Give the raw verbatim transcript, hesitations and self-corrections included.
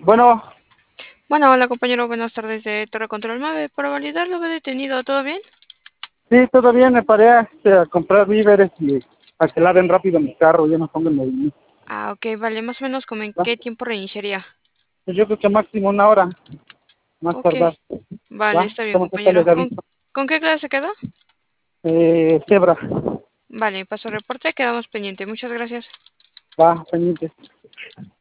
Bueno, Bueno, hola compañero, buenas tardes de Torre Control nueve. Para validar lo he detenido, ¿todo bien? sí, todo bien, me paré a, este, a comprar víveres y a que laven rápido mi carro, ya no pongo en movimiento. Ah, ok, vale, más o menos como en ¿Va? qué tiempo reiniciaría. Pues yo creo que máximo una hora, más Ok, tardar. vale, ¿Va? está bien ¿Cómo te sale compañero. de ¿Con, aviso? con qué clase se quedó? Eh, cebra, Vale, paso reporte, quedamos pendiente. Muchas gracias. va, pendiente.